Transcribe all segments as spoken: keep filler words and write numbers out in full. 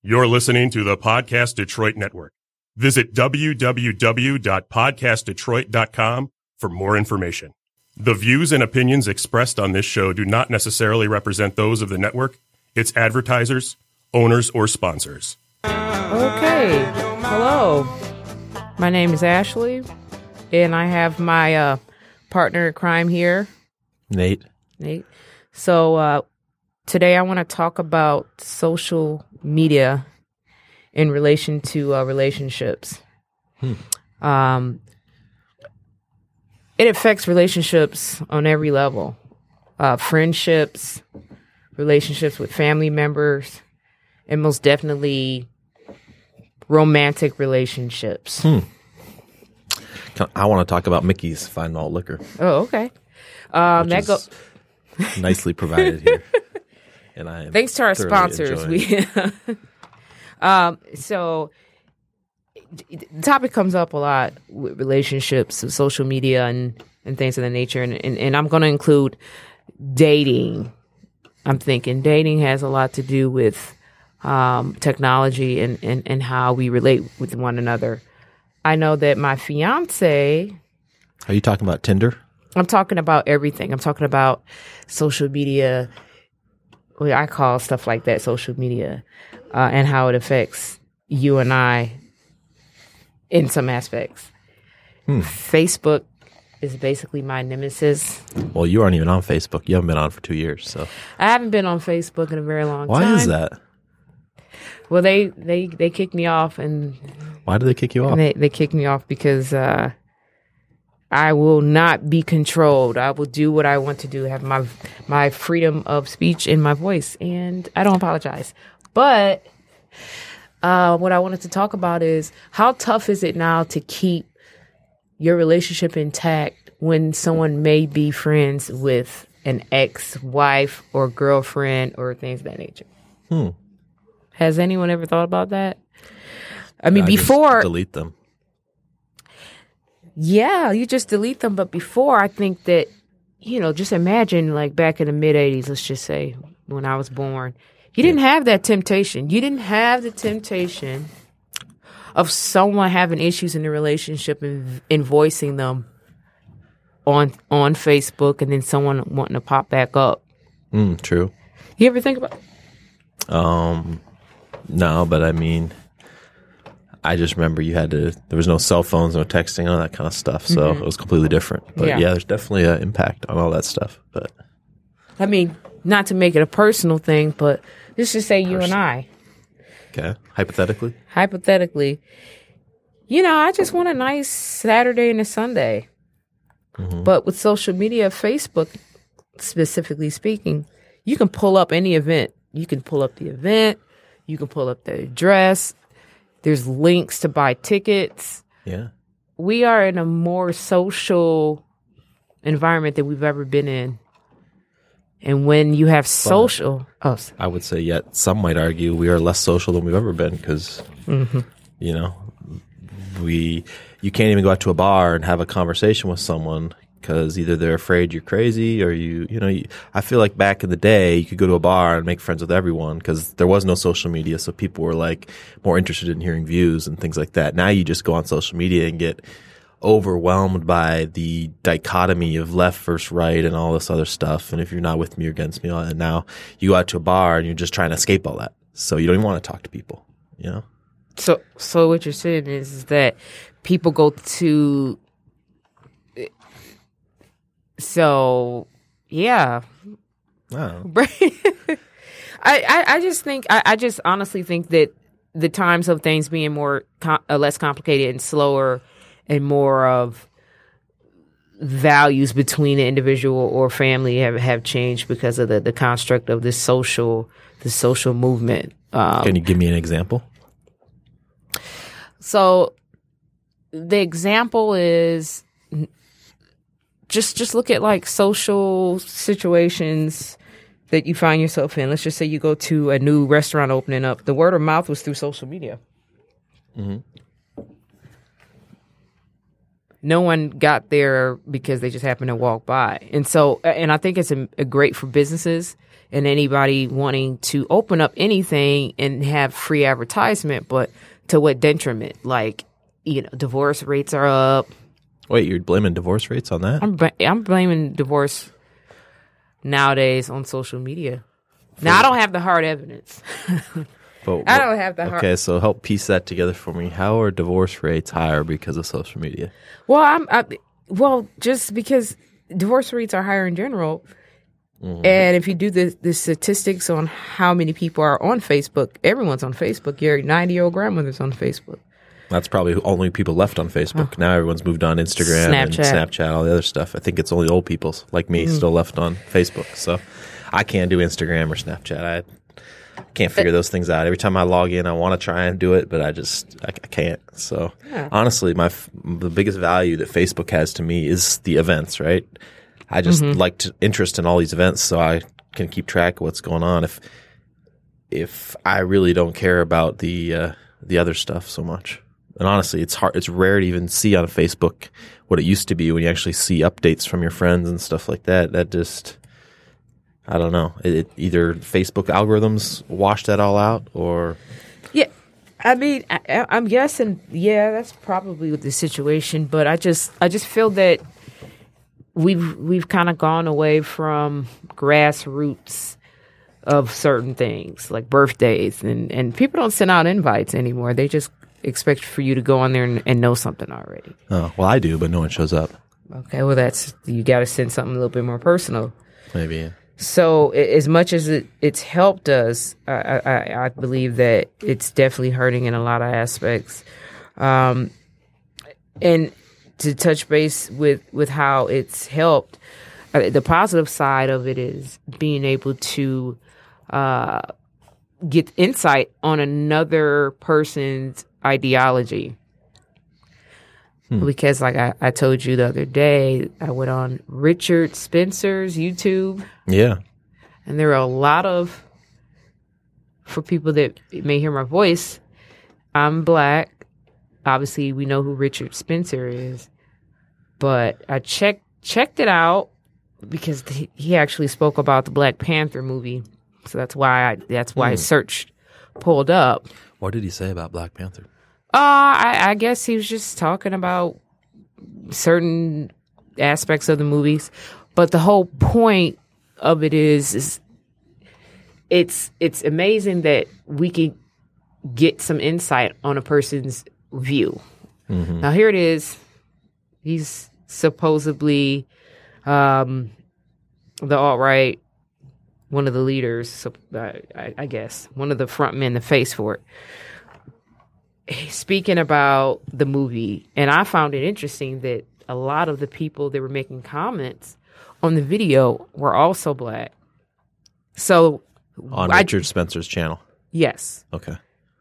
You're listening to the Podcast Detroit Network. Visit w w w dot podcast detroit dot com for more information. The views and opinions expressed on this show do not necessarily represent those of the network, its advertisers, owners, or sponsors. Okay. Hello. My name is Ashley, and I have my uh, partner in crime here, Nate. Nate. So uh, today I want to talk about social media in relation to uh, relationships. Hmm. Um, it affects relationships on every level. Uh, friendships, relationships with family members, and most definitely romantic relationships. Hmm. I want to talk about Mickey's Fine Malt Liquor. Oh, okay. Um, that go- nicely provided here. And I am Thanks to our sponsors. We um, so the topic comes up a lot with relationships, with social media, and, and things of that nature. And, and, and I'm going to include dating. I'm thinking dating has a lot to do with um, technology and, and, and how we relate with one another. I know that my fiance. Are you talking about Tinder? I'm talking about everything. I'm talking about social media. Well, I call stuff like that social media, uh, and how it affects you and I in some aspects. Hmm. Facebook is basically my nemesis. Well, you aren't even on Facebook. You haven't been on for two years, so I haven't been on Facebook in a very long Why time. Why is that? Well, they, they, they kicked me off, and why did they kick you off? They they kicked me off because uh, I will not be controlled. I will do what I want to do. Have my my freedom of speech in my voice, and I don't apologize. But uh, what I wanted to talk about is how tough is it now to keep your relationship intact when someone may be friends with an ex-wife or girlfriend or things of that nature. Hmm. Has anyone ever thought about that? I mean, I before just delete them. Yeah, you just delete them. But before, I think that, you know, just imagine like back in the mid eighties, let's just say when I was born, you didn't have that temptation. You didn't have the temptation of someone having issues in the relationship and, and voicing them on on Facebook, and then someone wanting to pop back up. Mm, true. You ever think about Um, no, but I mean, I just remember you had to, there was no cell phones, no texting, all that kind of stuff. So mm-hmm. It was completely different. But yeah, yeah there's definitely an impact on all that stuff. But I mean, not to make it a personal thing, but let's just say you Person. and I. Okay. Hypothetically? Hypothetically. You know, I just want a nice Saturday and a Sunday. Mm-hmm. But with social media, Facebook specifically speaking, you can pull up any event. You can pull up the event. You can pull up the address. There's links to buy tickets. Yeah. We are in a more social environment than we've ever been in. And when you have social... But oh, I would say, yet, some might argue we are less social than we've ever been because, mm-hmm. you know, we you can't even go out to a bar and have a conversation with someone because either they're afraid you're crazy or you, you know, you, I feel like back in the day, you could go to a bar and make friends with everyone because there was no social media. So people were like more interested in hearing views and things like that. Now you just go on social media and get overwhelmed by the dichotomy of left versus right and all this other stuff. And if you're not with me, you're against me. And now you go out to a bar and you're just trying to escape all that. So you don't even want to talk to people, you know? So, so what you're saying is, is that people go to, So, yeah. Wow. I, I, I just think, I, I just honestly think that the times of things being more, com- uh, less complicated and slower and more of values between the individual or family have, have changed because of the, the construct of this social, the social movement. Um, Can you give me an example? So the example is just just look at like social situations that you find yourself in. Let's just say you go to a new restaurant opening up. The word of mouth was through social media. Mm-hmm. No one got there because they just happened to walk by. And so, and I think it's a, a great for businesses. and anybody wanting to open up anything and have free advertisement, but to what detriment? Like, you know, divorce rates are up. Wait, you're blaming divorce rates on that? I'm I'm blaming divorce nowadays on social media. Now, I don't have the hard evidence. But I don't have the hard. Okay, so help piece that together for me. How are divorce rates higher because of social media? Well, I'm I, well just because divorce rates are higher in general, mm-hmm. and if you do the the statistics on how many people are on Facebook, everyone's on Facebook. Your ninety year old grandmother's on Facebook. That's probably only people left on Facebook. Oh. Now everyone's moved on Instagram Snapchat. and Snapchat, all the other stuff. I think it's only old people like me mm-hmm. still left on Facebook. So I can't do Instagram or Snapchat. I can't figure those things out. Every time I log in, I want to try and do it, but I just I, I can't. So yeah. honestly, my the biggest value that Facebook has to me is the events. Right? I just mm-hmm. like to interest in all these events, so I can keep track of what's going on. If if I really don't care about the uh, the other stuff so much. And honestly, it's hard. It's rare to even see on Facebook what it used to be when you actually see updates from your friends and stuff like that. That just, I don't know. It, it either Facebook algorithms wash that all out, or yeah. I mean, I, I'm guessing. Yeah, that's probably the situation. But I just, I just feel that we've we've kind of gone away from grassroots of certain things like birthdays, and and people don't send out invites anymore. They just expect for you to go on there and, and know something already. Oh, well, I do, but no one shows up. Okay, well, that's, you got to send something a little bit more personal. Maybe, yeah. So as much as it, it's helped us, I, I, I believe that it's definitely hurting in a lot of aspects. Um, and to touch base with, with how it's helped, uh, the positive side of it is being able to uh, get insight on another person's ideology. Hmm. Because like I, I told you the other day, I went on Richard Spencer's YouTube. Yeah. And there are a lot of, for people that may hear my voice, I'm black. Obviously, we know who Richard Spencer is. But I checked checked it out because he actually spoke about the Black Panther movie. So that's why I, that's why hmm. his search pulled up. What did he say about Black Panther? Uh, I, I guess he was just talking about certain aspects of the movies. But the whole point of it is, is it's it's amazing that we can get some insight on a person's view. Mm-hmm. Now, here it is. He's supposedly um, the alt-right, one of the leaders, so, uh, I, I guess, one of the front men, the face for it. Speaking about the movie, and I found it interesting that a lot of the people that were making comments on the video were also black. So on I, Richard Spencer's channel? Yes. Okay.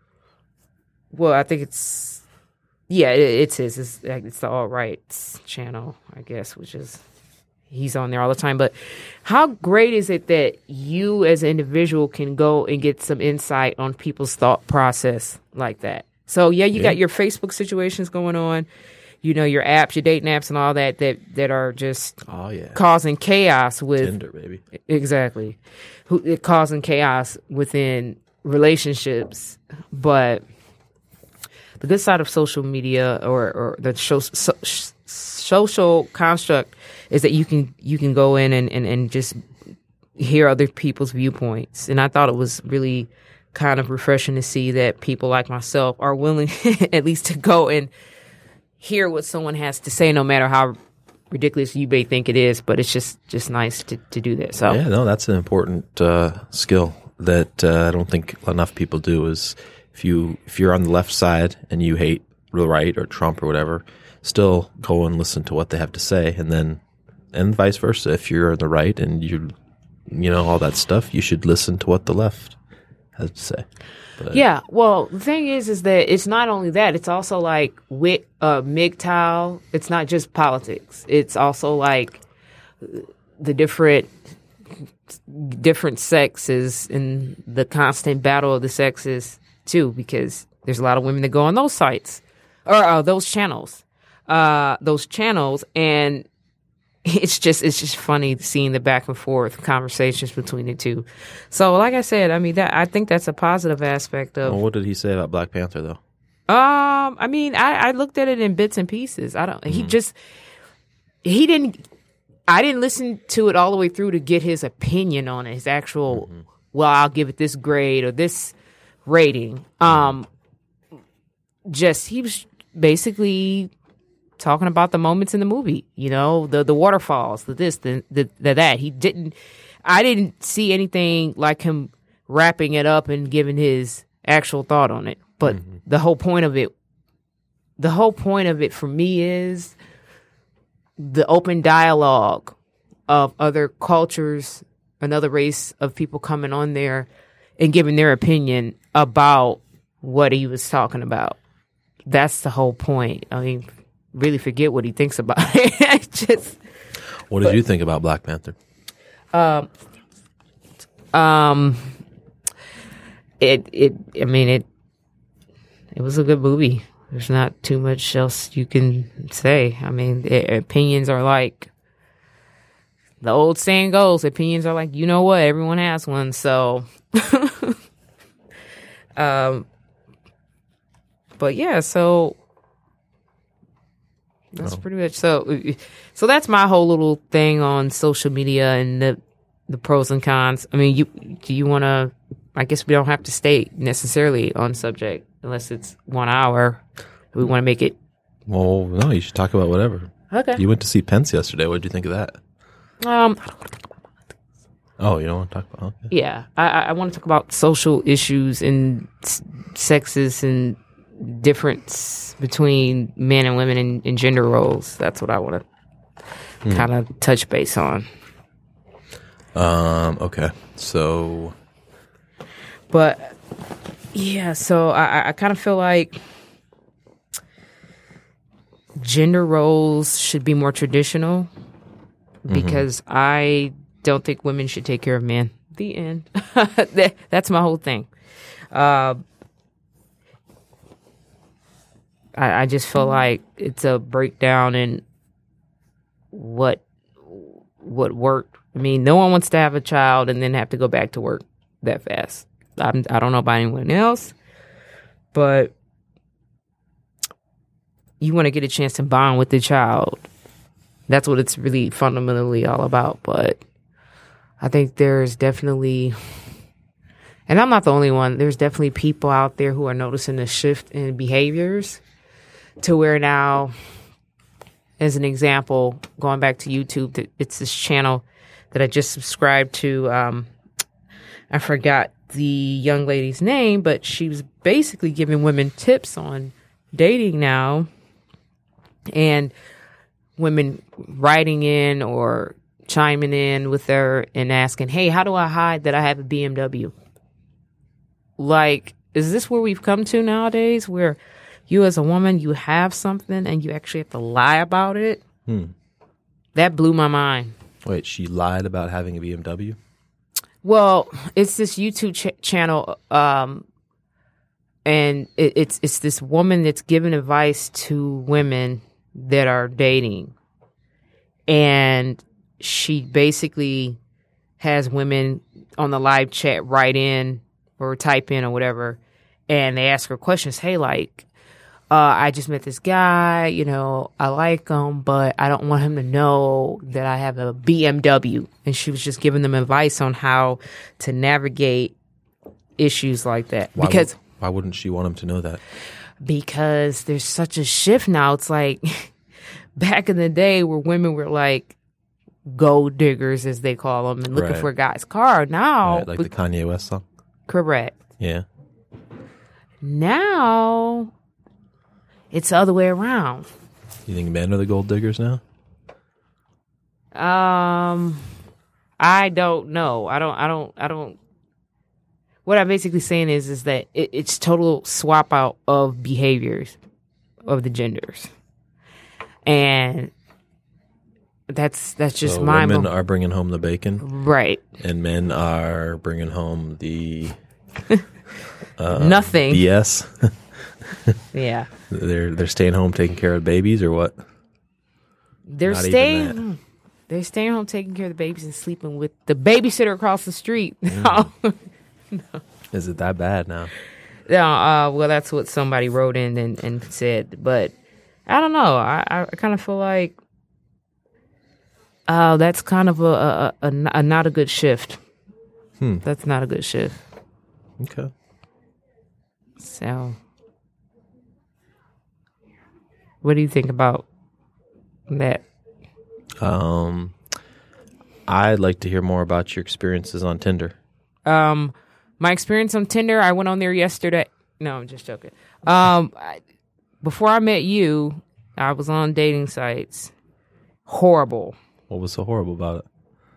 Well, I think it's, yeah, it, it's his. It's, it's the alt-right channel, I guess, which is, he's on there all the time. But how great is it that you as an individual can go and get some insight on people's thought process like that? So, yeah, you yeah. got your Facebook situations going on, you know, your apps, your dating apps and all that that, that are just oh, yeah. causing chaos with... Tinder, baby. Exactly. Who, causing chaos within relationships. But the good side of social media or, or the show, so, social construct is that you can you can go in and, and, and just hear other people's viewpoints. And I thought it was really kind of refreshing to see that people like myself are willing at least to go and hear what someone has to say, no matter how ridiculous you may think it is. But it's just, just nice to, to do that. So yeah, no, that's an important uh, skill that uh, I don't think enough people do. Is if you if you're on the left side and you hate the right or Trump or whatever, still go and listen to what they have to say, and then and vice versa. If you're on the right and you you know all that stuff, you should listen to what the left has to say. But yeah, well, the thing is, is that it's not only that; it's also like with uh, M G T O W. It's not just politics; it's also like the different different sexes and the constant battle of the sexes too. Because there's a lot of women that go on those sites or uh, those channels, uh, those channels, and it's just it's just funny seeing the back and forth conversations between the two. So, like I said, I mean, that I think that's a positive aspect of. Well, what did he say about Black Panther, though? Um, I mean, I, I looked at it in bits and pieces. I don't. Mm-hmm. He just he didn't. I didn't listen to it all the way through to get his opinion on it. His actual. Mm-hmm. Well, I'll give it this grade or this rating. Um, just he was basically talking about the moments in the movie. You know, the the waterfalls, the this, the the, the that. He didn't. I didn't see anything like him wrapping it up and giving his actual thought on it. But mm-hmm. the whole point of it, the whole point of it for me is the open dialogue of other cultures, another race of people coming on there and giving their opinion about what he was talking about. That's the whole point. I mean, really forget what he thinks about it. Just, what did but, you think about Black Panther? Um, um, it, it, I mean, it, It was a good movie. There's not too much else you can say. I mean, it, opinions are like, the old saying goes, opinions are like, you know what, everyone has one. So, um, but yeah, so that's oh. pretty much, so, so that's my whole little thing on social media and the, the pros and cons. I mean, you, do you want to, I guess we don't have to stay necessarily on subject. Unless it's one hour. We want to make it. Well, no, you should talk about whatever. Okay. You went to see Pence yesterday. What did you think of that? Um. Oh, you don't want to talk about okay. Yeah. I, I want to talk about social issues and sexes and difference between men and women and, and gender roles. That's what I want to hmm. kind of touch base on. Um. Okay. So. But. Yeah, so I, I kind of feel like gender roles should be more traditional because mm-hmm. I don't think women should take care of men. The end. that, that's my whole thing. Uh, I, I just feel like it's a breakdown in what what worked. I mean, no one wants to have a child and then have to go back to work that fast. I'm, I don't know about anyone else, but you want to get a chance to bond with the child. That's what it's really fundamentally all about. But I think there's definitely, and I'm not the only one, there's definitely people out there who are noticing a shift in behaviors to where now, as an example, going back to YouTube, it's this channel that I just subscribed to. Um, I forgot the young lady's name, but she was basically giving women tips on dating now, and women writing in or chiming in with her and asking, hey, how do I hide that I have a B M W? Like, is this where we've come to nowadays, where you as a woman, you have something and you actually have to lie about it? Hmm. That blew my mind. Wait, she lied about having a B M W? Well, it's this YouTube ch- channel, um, and it, it's it's this woman that's giving advice to women that are dating, and she basically has women on the live chat write in or type in or whatever, and they ask her questions. Hey, like, uh, I just met this guy, you know, I like him, but I don't want him to know that I have a B M W. And she was just giving them advice on how to navigate issues like that. Why because would, why wouldn't she want him to know that? Because there's such a shift now. It's like back in the day where women were like gold diggers, as they call them, and looking right. for a guy's car. Now, right, like the Kanye West song? Correct. Yeah. Now, it's the other way around. You think men are the gold diggers now? Um, I don't know. I don't, I don't, I don't. What I'm basically saying is, is that it, it's total swap out of behaviors of the genders. And that's, that's just so my women mo- are bringing home the bacon. Right. And men are bringing home the uh, nothing. B S. Yeah. They're they're staying home taking care of babies or what? They're Not staying They're staying home taking care of the babies and sleeping with the babysitter across the street. Mm. no. Is it that bad now? No, uh, well, that's what somebody wrote in and, and said. But I don't know. I, I kind of feel like uh, that's kind of a, a, a, a not a good shift. Hmm. That's not a good shift. Okay. So, what do you think about that? Um, I'd like to hear more about your experiences on Tinder. Um, my experience on Tinder, I went on there yesterday. No, I'm just joking. Um, I, before I met you, I was on dating sites. Horrible. What was so horrible about it?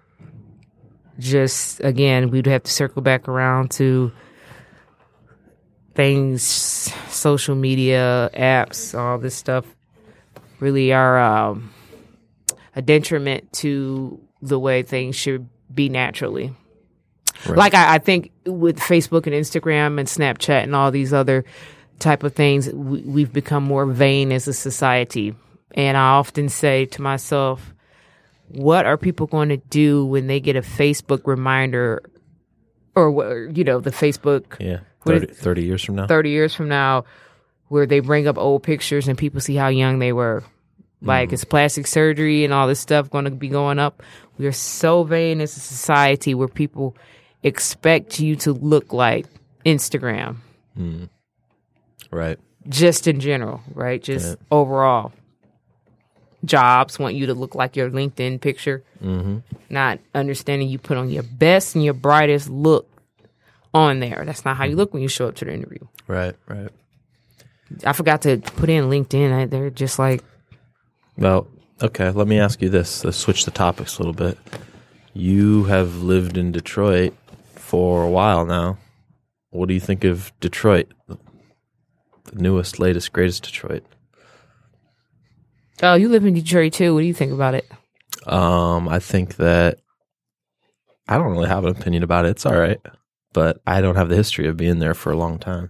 Just, again, we'd have to circle back around to things, social media, apps, all this stuff really are um, a detriment to the way things should be naturally. Right. Like I, I think with Facebook and Instagram and Snapchat and all these other type of things, we, we've become more vain as a society. And I often say to myself, what are people going to do when they get a Facebook reminder or, you know, the Facebook... Yeah, thirty, thirty years from now. thirty years from now, where they bring up old pictures and people see how young they were. Like, mm. is plastic surgery and all this stuff going to be going up? We are so vain as a society where people expect you to look like Instagram. Mm. Right. Just in general, right? Just yeah. overall. Jobs want you to look like your LinkedIn picture. Mm-hmm. Not understanding you put on your best and your brightest look on there. That's not how you look when you show up to the interview. Right, right. I forgot to put in LinkedIn. I, they're just like... Well, okay, let me ask you this. Let's switch the topics a little bit. You have lived in Detroit for a while now. What do you think of Detroit? The newest, latest, greatest Detroit. Oh, you live in Detroit too. What do you think about it? Um, I think that I don't really have an opinion about it. It's all right. But I don't have the history of being there for a long time.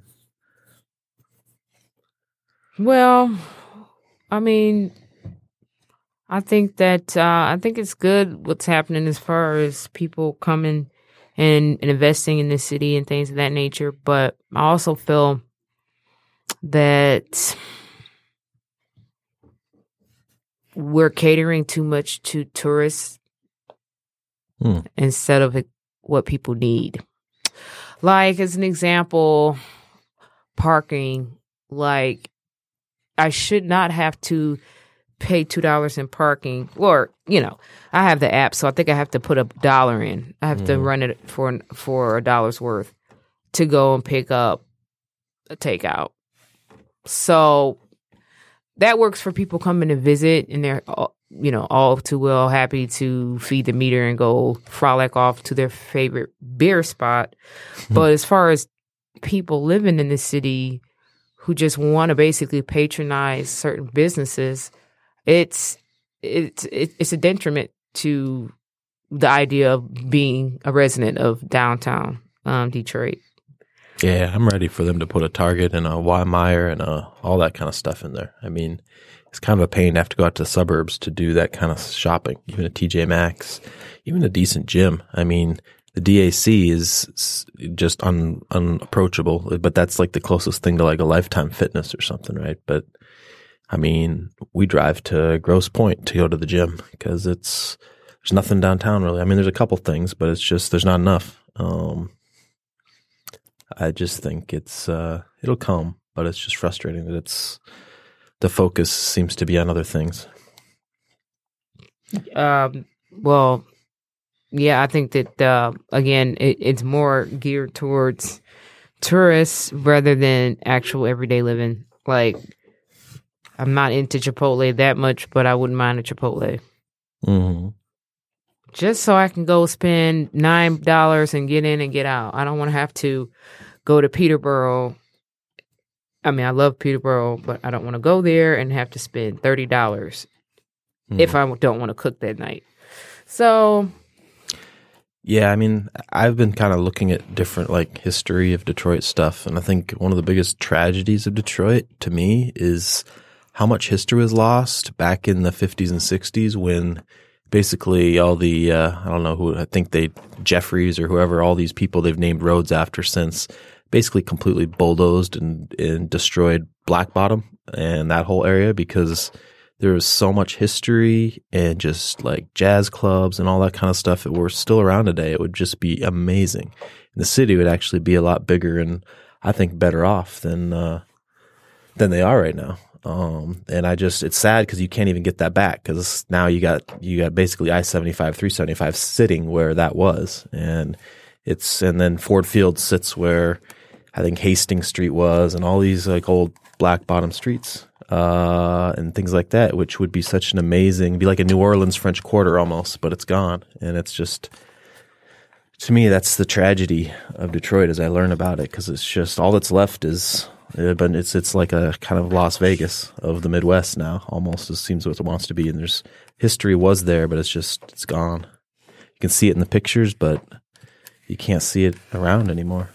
Well, I mean, I think that uh, I think it's good what's happening as far as people coming and, and investing in the city and things of that nature. But I also feel that we're catering too much to tourists hmm. instead of what people need. Like, as an example, parking. Like, I should not have to pay two dollars in parking. Or, you know, I have the app, so I think I have to put a dollar in. I have mm. to run it for for a dollar's worth to go and pick up a takeout. So that works for people coming to visit, and they're, you know, all too well happy to feed the meter and go frolic off to their favorite beer spot. But as far as people living in the city who just want to basically patronize certain businesses, it's it's it's a detriment to the idea of being a resident of downtown um, Detroit. Yeah, I'm ready for them to put a Target and a Weimar and a, all that kind of stuff in there. I mean, it's kind of a pain to have to go out to the suburbs to do that kind of shopping, even a T J Maxx, even a decent gym. I mean, the D A C is just un, unapproachable, but that's like the closest thing to like a Lifetime Fitness or something, right? But I mean, we drive to Grosse Pointe to go to the gym because it's there's nothing downtown really. I mean, there's a couple things, but it's just there's not enough. Um, I just think it's uh, it'll come, but it's just frustrating that it's the focus seems to be on other things. Um. Well. Yeah, I think that, uh, again, it, it's more geared towards tourists rather than actual everyday living. Like, I'm not into Chipotle that much, but I wouldn't mind a Chipotle. Mm-hmm. Just so I can go spend nine dollars and get in and get out. I don't want to have to go to Peterborough. I mean, I love Peterborough, but I don't want to go there and have to spend thirty dollars mm-hmm. if I don't want to cook that night. So... Yeah, I mean, I've been kind of looking at different, like, history of Detroit stuff, and I think one of the biggest tragedies of Detroit, to me, is how much history was lost back in the fifties and sixties when basically all the uh, I don't know who I think they Jeffries or whoever, all these people they've named roads after since, basically completely bulldozed and, and destroyed Black Bottom and that whole area because there was so much history and just like jazz clubs and all that kind of stuff that were still around today. It would just be amazing. And the city would actually be a lot bigger and I think better off than uh, than they are right now. Um, and I just, it's sad because you can't even get that back because now you got, you got basically I seventy-five, three seventy-five sitting where that was. And it's, and then Ford Field sits where I think Hastings Street was and all these like old Black Bottom streets, uh, and things like that, which would be such an amazing, be like a New Orleans French Quarter almost, but it's gone. And it's just, to me, that's the tragedy of Detroit as I learn about it because it's just, all that's left is, Yeah, but it's it's like a kind of Las Vegas of the Midwest now, almost. It seems what it wants to be. And there's history was there, but it's just it's gone. You can see it in the pictures, but you can't see it around anymore.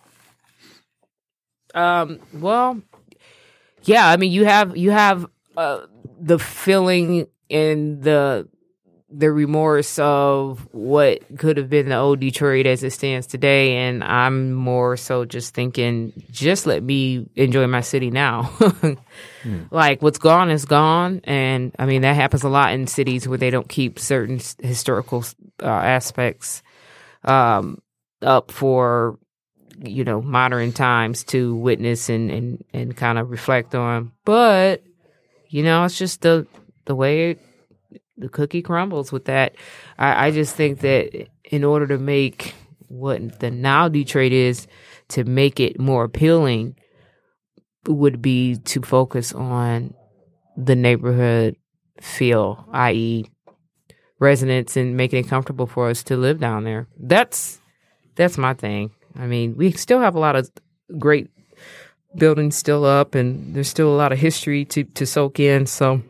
Um. Well, yeah. I mean, you have you have uh, the feeling and the the remorse of what could have been the old Detroit as it stands today. And I'm more so just thinking, just let me enjoy my city now. hmm. Like what's gone is gone. And I mean, that happens a lot in cities where they don't keep certain historical uh, aspects um, up for, you know, modern times to witness and, and, and kind of reflect on. But, you know, it's just the, the way it, the cookie crumbles with that. I, I just think that in order to make what the now Detroit is, to make it more appealing, would be to focus on the neighborhood feel, that is residents, and making it comfortable for us to live down there. That's that's my thing. I mean, we still have a lot of great buildings still up, and there's still a lot of history to, to soak in, so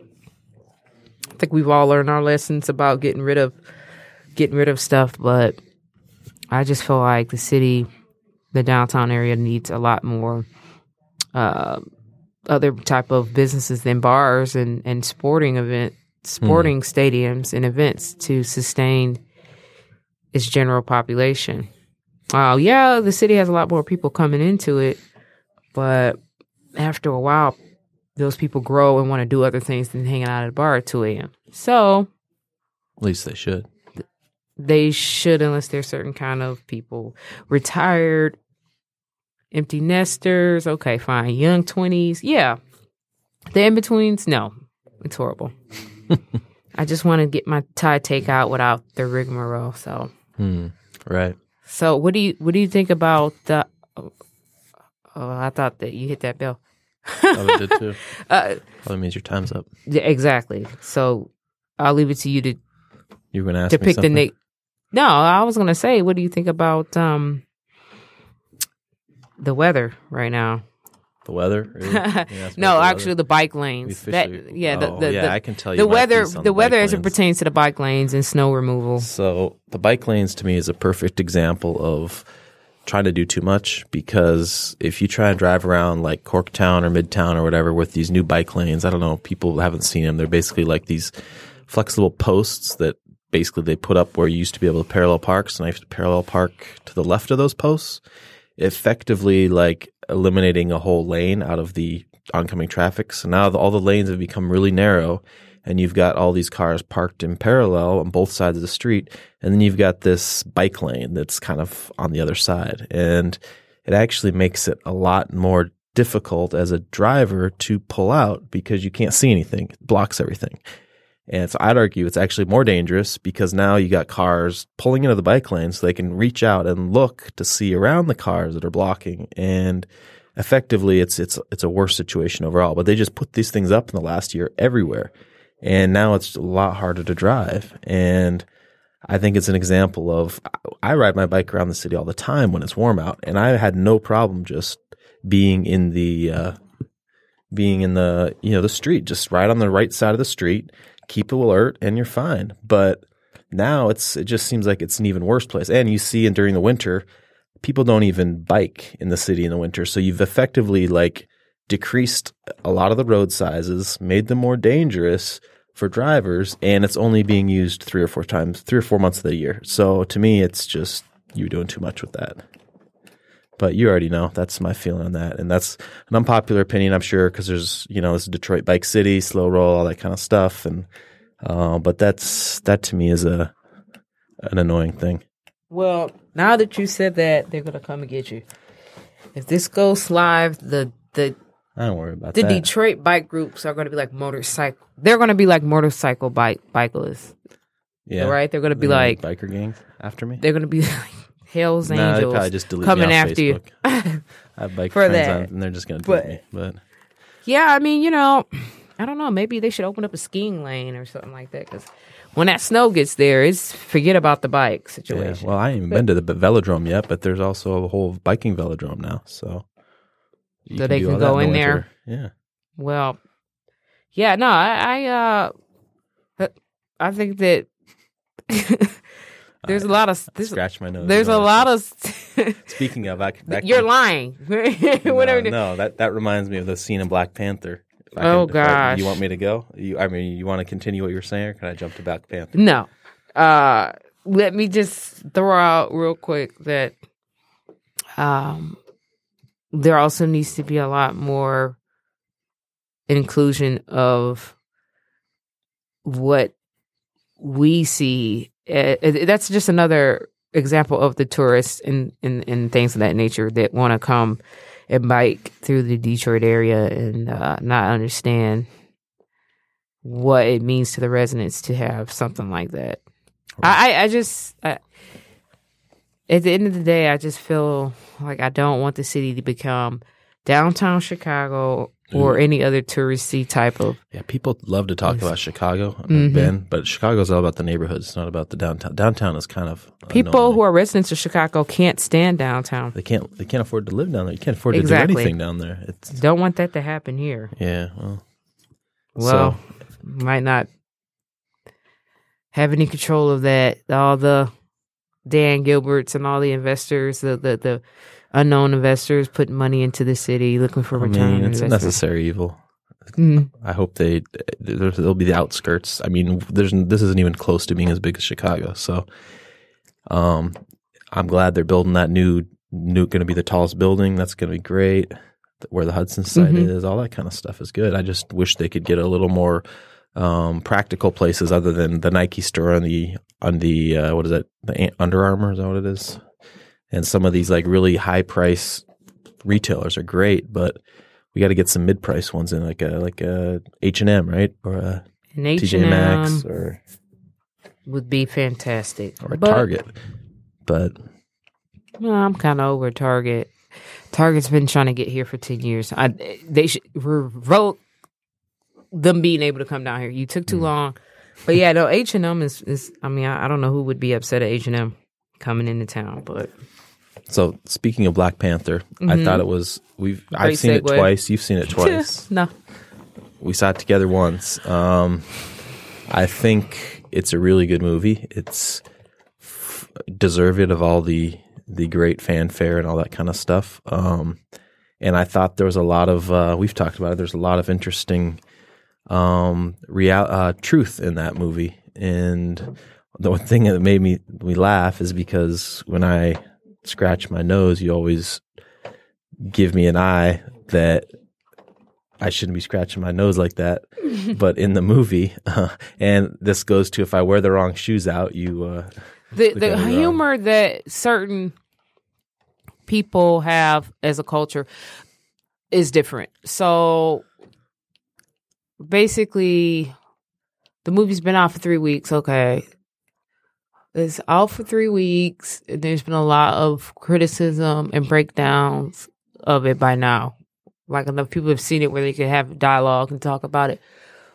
I think we've all learned our lessons about getting rid of getting rid of stuff, but I just feel like the city, the downtown area needs a lot more uh, other type of businesses than bars and, and sporting event, sporting mm. stadiums and events to sustain its general population. Uh, yeah, the city has a lot more people coming into it, but after a while, those people grow and want to do other things than hanging out at a bar at two a.m. So, at least they should. They should, unless they're certain kind of people. Retired, empty nesters, okay, fine. Young twenties, yeah. The in-betweens, no. It's horrible. I just want to get my Thai takeout without the rigmarole, so. Hmm, right. So, what do you what do you think about the... Oh, oh I thought that you hit that bell. Probably did too. Uh, Probably means your time's up. Yeah, exactly. So I'll leave it to you to. You were going to ask to me pick something? the na- No, I was going to say, what do you think about um, the weather right now? The weather? No, the actually, weather? the bike lanes. That, yeah, the, oh, the, yeah, the, I can tell you the my weather. piece on The, the weather bike as it lanes. pertains to the bike lanes and snow removal. So the bike lanes to me is a perfect example of trying to do too much, because if you try and drive around like Corktown or Midtown or whatever with these new bike lanes, I don't know, people haven't seen them. They're basically like these flexible posts that basically they put up where you used to be able to parallel park. So now you have to parallel park to the left of those posts, effectively like eliminating a whole lane out of the oncoming traffic. So now the, all the lanes have become really narrow, and you've got all these cars parked in parallel on both sides of the street. And then you've got this bike lane that's kind of on the other side. And it actually makes it a lot more difficult as a driver to pull out because you can't see anything. It blocks everything. And so I'd argue it's actually more dangerous because now you got cars pulling into the bike lane so they can reach out and look to see around the cars that are blocking. And effectively, it's it's it's a worse situation overall. But they just put these things up in the last year everywhere. And now it's a lot harder to drive. And I think it's an example of, I ride my bike around the city all the time when it's warm out, and I had no problem just being in the, uh, being in the, you know, the street, just right on the right side of the street, keep alert, and you're fine. But now it's, it just seems like it's an even worse place. And you see, and during the winter, people don't even bike in the city in the winter. So you've effectively like decreased a lot of the road sizes, made them more dangerous, for drivers, and it's only being used three or four times, three or four months of the year. So to me, it's just you're doing too much with that. But you already know that's my feeling on that, and that's an unpopular opinion, I'm sure, because there's you know it's Detroit Bike City, slow roll, all that kind of stuff, and uh, but that's that to me is a an annoying thing. Well, now that you said that, they're gonna come and get you. If this goes live, the the I don't worry about the that. Detroit bike groups are gonna be like motorcycle. They're gonna be like motorcycle bike bicyclists. Yeah, right. They're gonna be They're like biker gangs after me. They're gonna be like Hell's Nah, Angels they probably just delete coming me off after Facebook. you. I have bike for friends that. on, and they're just gonna But- delete me. But Yeah, I mean, you know, I don't know. Maybe they should open up a skiing lane or something like that. Because when that snow gets there, it's forget about the bike yeah, situation. well, I ain't even been to the velodrome yet, but there's also a whole biking velodrome now, so you So they do can all that go the in there? winter. Yeah. Well, yeah, no, I, I, uh, but I think that there's a lot of there's, Scratch my nose. there's a and all lot that of. stuff. Speaking of, I, that You're can- lying. No, Whatever. no, that that reminds me of the scene in Black Panther. If I Oh, if I- gosh. you want me to go? You, I mean, you want to continue what you were saying, or can I jump to Black Panther? No. Uh, let me just throw out real quick that um, there also needs to be a lot more inclusion of what we see. Uh, uh, that's just another example of the tourists and, and, and things of that nature that want to come and bike through the Detroit area and uh, not understand what it means to the residents to have something like that. I, I, I just, I, at the end of the day, I just feel like I don't want the city to become downtown Chicago or Mm. any other touristy type of. Yeah, people love to talk about Chicago, uh, Mhm. Ben, but Chicago's all about the neighborhoods. It's not about the downtown. Downtown is kind of People annoying. who are residents of Chicago can't stand downtown. they can't they can't afford to live down there. You can't afford to Exactly. do anything down there. It's Don't want that to happen here. yeah. Well, Well, might not have any control of that. All the Dan Gilberts and all the investors, the the, the unknown investors putting money into the city looking for I return. mean, it's a investment. necessary evil. Mhm. I hope they there's, there'll be the outskirts. I mean, there's this isn't even close to being as big as Chicago. So, um, I'm glad they're building that new new going to be the tallest building. That's going to be great. Where the Hudson site Mhm. is, all that kind of stuff is good. I just wish they could get a little more um, practical places other than the Nike store on the on the uh, what is it? The Under Armour, is that what it is? And some of these like really high price retailers are great, but we got to get some mid price ones in, like a like a H and M, right, or a An T H J and Maxx, M or would be fantastic. or a But, Target. But well, I'm kind of over Target. Target's been trying to get here for ten years. I, they should revoke them being able to come down here. You took too Mm. long. But yeah, no, H and M is, is, I mean, I, I don't know who would be upset at H and M coming into town, but so speaking of Black Panther, I Mhm. thought it was we've I've Great seen segue. it twice. You've seen it twice. no. We saw it together once. Um, I think it's a really good movie. It's f- deserved of all the the great fanfare and all that kind of stuff. Um, and I thought there was a lot of uh, we've talked about it. There's a lot of interesting um, real uh, truth in that movie. And the one thing that made me me laugh is because when I scratch my nose, you always give me an eye that I shouldn't be scratching my nose like that. But in the movie, uh, and this goes to if I wear the wrong shoes out, you uh, The, look the at it wrong. humor that certain people have as a culture is different. So basically, the movie's been out for three weeks. Okay. It's out for three weeks. There's been a lot of criticism and breakdowns of it by now. Like enough people have seen it where they can have dialogue and talk about it.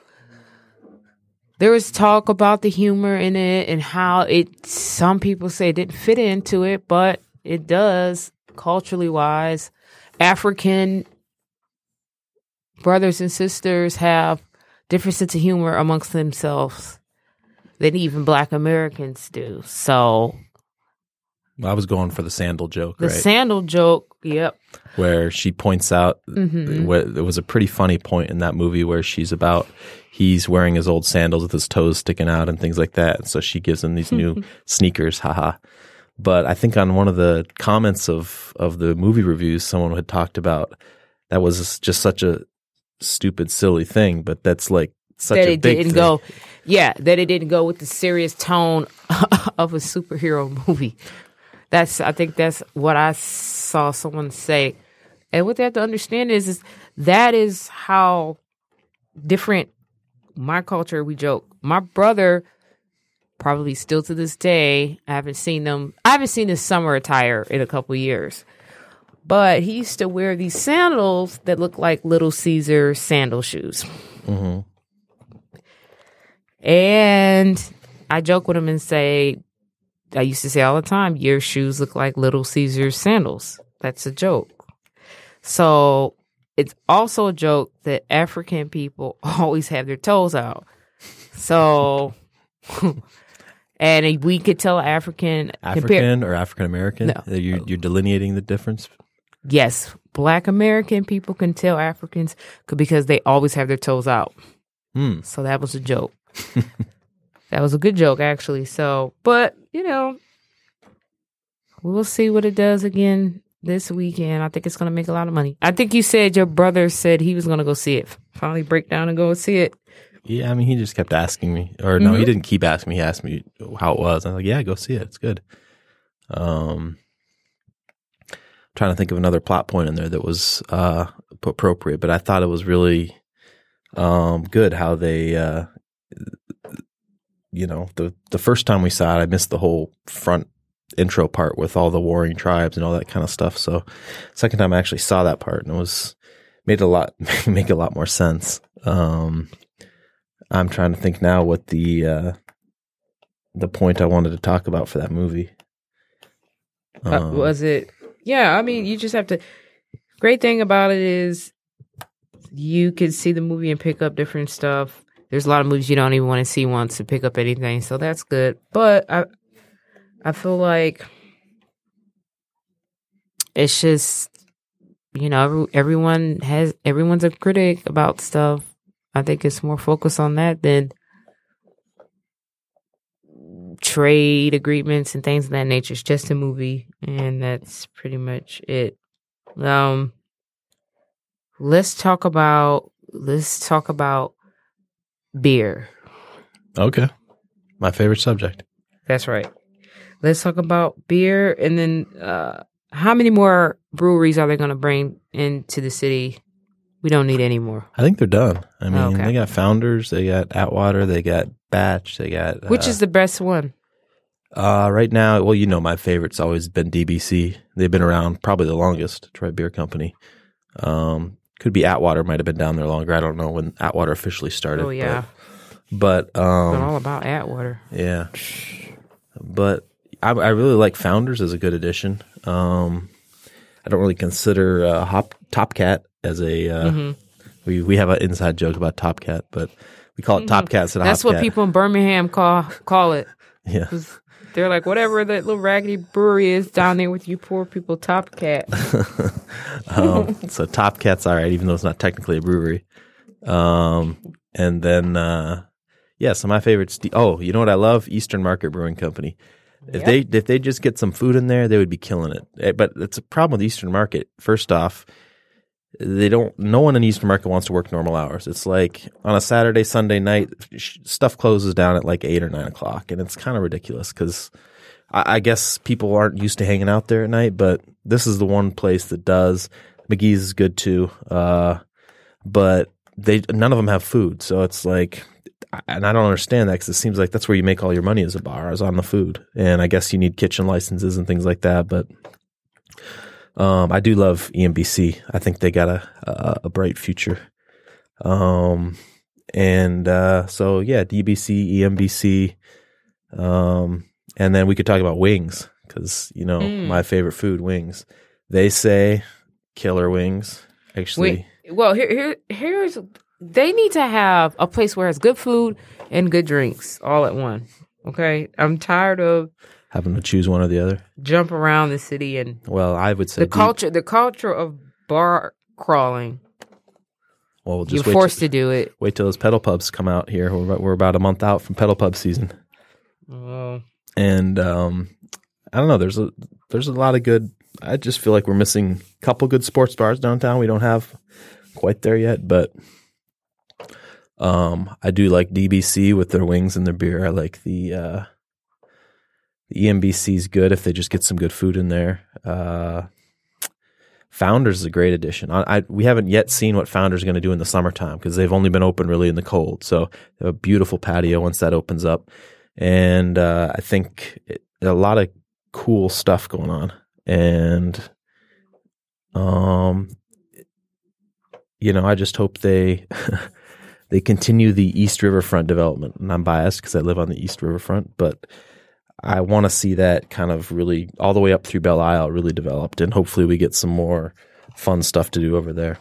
There was talk about the humor in it and how it, some people say it didn't fit into it, but it does culturally wise. African brothers and sisters have different sense of humor amongst themselves than even Black Americans do. So I was going for the sandal joke, the right? sandal joke Yep. Where she points out, Mm-hmm. where, there was a pretty funny point in that movie where she's about, he's wearing his old sandals with his toes sticking out and things like that. And so she gives him these new sneakers, haha. But I think on one of the comments of, of the movie reviews, someone had talked about that was just such a stupid, silly thing, but that's like such that a it big didn't thing. go, yeah, that it didn't go with the serious tone of a superhero movie. That's, I think that's what I saw someone say. And what they have to understand is, is that is how different my culture, we joke. My brother, probably still to this day, I haven't seen them. I haven't seen his summer attire in a couple years. But he used to wear these sandals that look like Little Caesar sandal shoes. Mm-hmm. And I joke with him and say, I used to say all the time, your shoes look like Little Caesar sandals. That's a joke. So it's also a joke that African people always have their toes out. So, and we could tell African... African compare, or African American? No. You're, you're delineating the difference? Yes. Black American people can tell Africans because they always have their toes out. Hmm. So that was a joke. That was a good joke, actually. So, but, you know, we'll see what it does again this weekend. I think it's going to make a lot of money. I think you said your brother said he was going to go see it. Finally break down and go and see it. Yeah, I mean, he just kept asking me. Or no, mm-hmm. he didn't keep asking me. He asked me how it was. I was like, yeah, go see it. It's good. Um, trying to think of another plot point in there that was uh, appropriate, but I thought it was really um, good how they, uh, you know, the, the first time we saw it, I missed the whole front intro part with all the warring tribes and all that kind of stuff. So second time I actually saw that part and it was made a lot, make a lot more sense. Um, I'm trying to think now what the, uh, the point I wanted to talk about for that movie. Um, uh, was it? Yeah. I mean, you just have to, great thing about it is you can see the movie and pick up different stuff. There's a lot of movies you don't even want to see once to pick up anything. So that's good. But I, I feel like it's just, you know, every, everyone has, everyone's a critic about stuff. I think it's more focused on that than trade agreements and things of that nature. It's just a movie, and that's pretty much it. Um, let's talk about, let's talk about beer. Okay. My favorite subject. That's right. Let's talk about beer, and then uh, how many more breweries are they going to bring into the city? We don't need any more. I think they're done. I mean, okay. They got Founders, they got Atwater, they got Batch, they got... Which uh, is the best one? Uh, right now, well, you know, my favorite's always been D B C. They've been around probably the longest, Detroit Beer Company. Um, could be Atwater, might have been down there longer. I don't know when Atwater officially started. Oh, yeah. But... but um, it's all about Atwater. Yeah. But... I, I really like Founders as a good addition. Um, I don't really consider uh, Hop, Top Cat as a. Uh, mm-hmm. We we have an inside joke about Top Cat, but we call it mm-hmm. Top Cat instead of That's Hop what Cat. people in Birmingham call call it. Yeah, they're like, whatever that little raggedy brewery is down there with you poor people, Top Cat. um, so Top Cat's all right, even though it's not technically a brewery. Um, and then uh, yeah, so my favorites. Oh, you know what I love? Eastern Market Brewing Company. If yep. they if they just get some food in there, they would be killing it. But it's a problem with Eastern Market. First off, they don't. No one in Eastern Market wants to work normal hours. It's like on a Saturday, Sunday night, stuff closes down at like eight or nine o'clock, and it's kind of ridiculous because I, I guess people aren't used to hanging out there at night. But this is the one place that does. McGee's is good too, uh, but they none of them have food, so it's like. And I don't understand that because it seems like that's where you make all your money as a bar, is on the food. And I guess you need kitchen licenses and things like that. But um, I do love E M B C. I think they got a a, a bright future. Um, and uh, so yeah, D B C, E M B C, um, and then we could talk about wings because you know mm. my favorite food, wings. They say killer wings. Actually, Wait, well, here here here's. They need to have a place where it's good food and good drinks all at one. Okay, I'm tired of. having to choose one or the other. Jump around the city and Well, I would say the do- culture. The culture of bar crawling. Well, we'll You're just wait forced till, to do it. wait till those pedal pubs come out here. We're about, we're about a month out from pedal pub season, Oh. and um, I don't know. There's a there's a lot of good. I just feel like we're missing a couple good sports bars downtown. We don't have quite there yet, but um, I do like D B C with their wings and their beer. I like the uh, the E M B C is good if they just get some good food in there. Uh, Founders is a great addition. I, I we haven't yet seen what Founders are going to do in the summertime because they've only been open really in the cold. So they have a beautiful patio once that opens up, and uh, I think it, a lot of cool stuff going on. And um, you know, I just hope they they continue the East Riverfront development. And I'm biased because I live on the East Riverfront, but I want to see that kind of really all the way up through Belle Isle really developed, and hopefully we get some more fun stuff to do over there.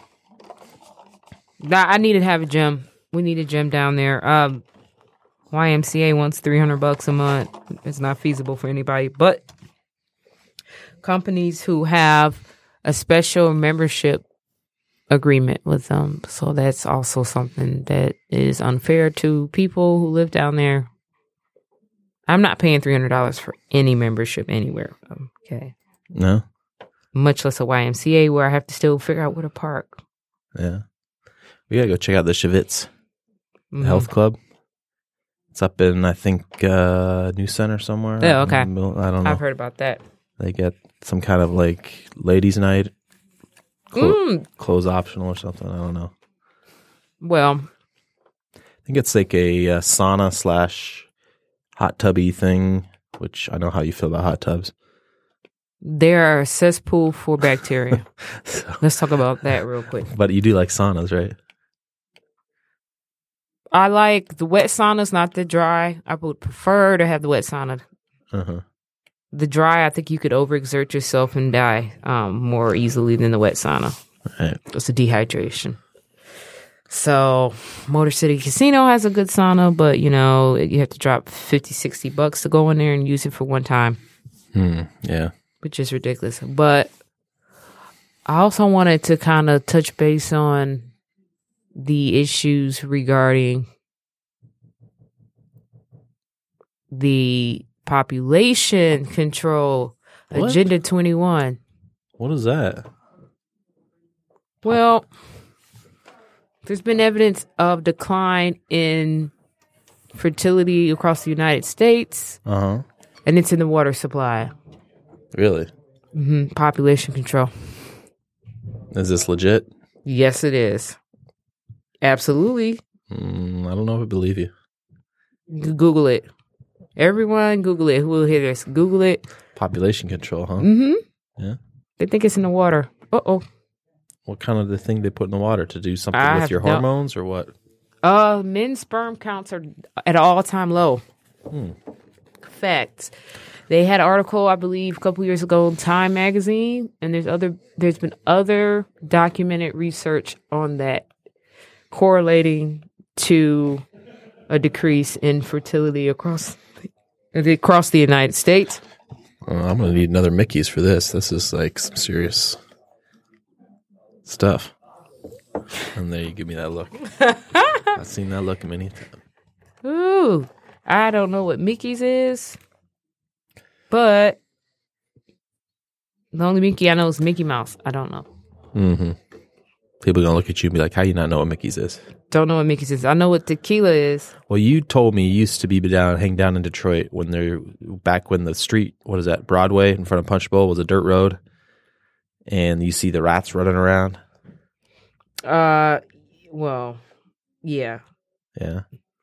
I need to have a gym. We need a gym down there. Um, Y M C A wants three hundred bucks a month. It's not feasible for anybody, but companies who have a special membership agreement with them. So that's also something that is unfair to people who live down there. I'm not paying three hundred dollars for any membership anywhere. Okay. No? Much less a Y M C A where I have to still figure out where to park. Yeah. We got to go check out the Chevitz Mhm. Health Club. It's up in, I think, uh, New Center somewhere. Oh, okay. I don't know. I've heard about that. They get some kind of like ladies' night, clo- Mm. clothes optional or something. I don't know. Well, I think it's like a, uh sauna slash hot tubby thing, which I know how you feel about hot tubs. they're a cesspool for bacteria. So, Let's talk about that real quick. but you do like saunas, right? I like the wet saunas, not the dry. I would prefer to have the wet sauna. Uh-huh. The dry, I think you could overexert yourself and die um, more easily than the wet sauna. Right. It's a dehydration. So Motor City Casino has a good sauna, but, you know, you have to drop fifty, sixty bucks to go in there and use it for one time, Hmm. Yeah. which is ridiculous. But I also wanted to kind of touch base on the issues regarding the population control What? Agenda twenty-one. What is that? Well, there's been evidence of decline in fertility across the United States, Uh huh. and it's in the water supply. Really? hmm Population control. Is this legit? Yes, it is. Absolutely. Mm, I don't know if I believe you. G- Google it. Everyone, Google it. Who will hear this? Google it. Population control, huh? Mm-hmm. Yeah. They think it's in the water. Uh-oh. What kind of the thing they put in the water to do something I with have your no- hormones or what? Uh, men's sperm counts are at an all-time low. Hmm. Facts. They had an article, I believe, a couple years ago in Time magazine, and there's other. There's been other documented research on that correlating to a decrease in fertility across across the United States. Oh, I'm gonna need another Mickey's for this. This is like some serious stuff. And there you give me that look. I've seen that look many times. Ooh, I don't know what Mickey's is, but the only Mickey I know is Mickey Mouse. I don't know. Mm-hmm. People are gonna look at you and be like, "How you not know what Mickey's is?" Don't know what Mickey's is. I know what tequila is. Well, you told me you used to be down, hang down in Detroit when they're back when the street, what is that, Broadway in front of Punch Bowl was a dirt road, and you see the rats running around. Uh, well, yeah. Yeah.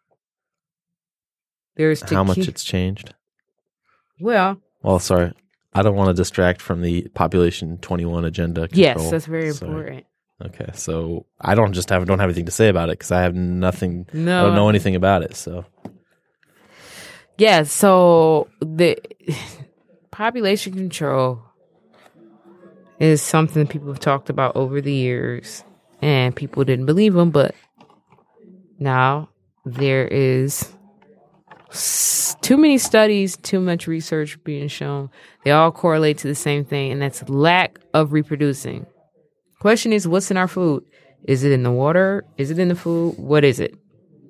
There's How much tequi- it's changed? Well, Well, sorry, I don't want to distract from the population twenty-one agenda. Control. yes, that's very Sorry. important. Okay, so I don't just have don't have anything to say about it because I have nothing. No, I don't know anything about it. So Yeah, so the population control is something people have talked about over the years, and people didn't believe them, but now there is s- too many studies, too much research being shown. They all correlate to the same thing, and that's lack of reproducing. Question is, what's in our food? Is it in the water? Is it in the food? What is it?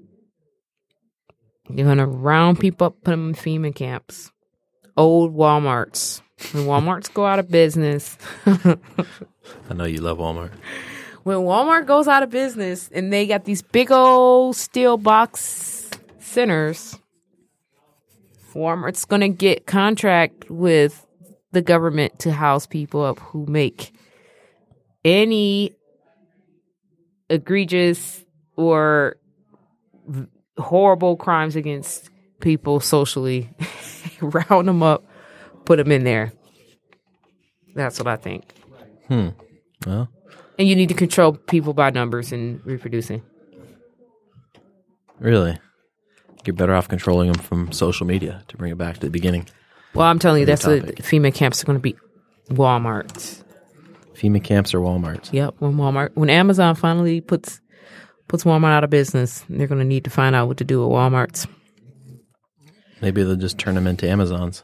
You're going to round people up, put them in FEMA camps. Old Walmarts. When Walmarts go out of business. I know you love Walmart. When Walmart goes out of business and they got these big old steel box centers, Walmart's going to get contract with the government to house people up who make any egregious or v- horrible crimes against people socially. Round them up, put them in there. That's what I think. Hmm. Well. And you need to control people by numbers and reproducing. Really? You're better off controlling them from social media, to bring it back to the beginning. Well, I'm telling you, that's what topic. FEMA camps are going to be. Walmarts. FEMA camps or Walmarts? Yep, when Walmart, when Amazon finally puts puts Walmart out of business, they're going to need to find out what to do with Walmarts. Maybe they'll just turn them into Amazons.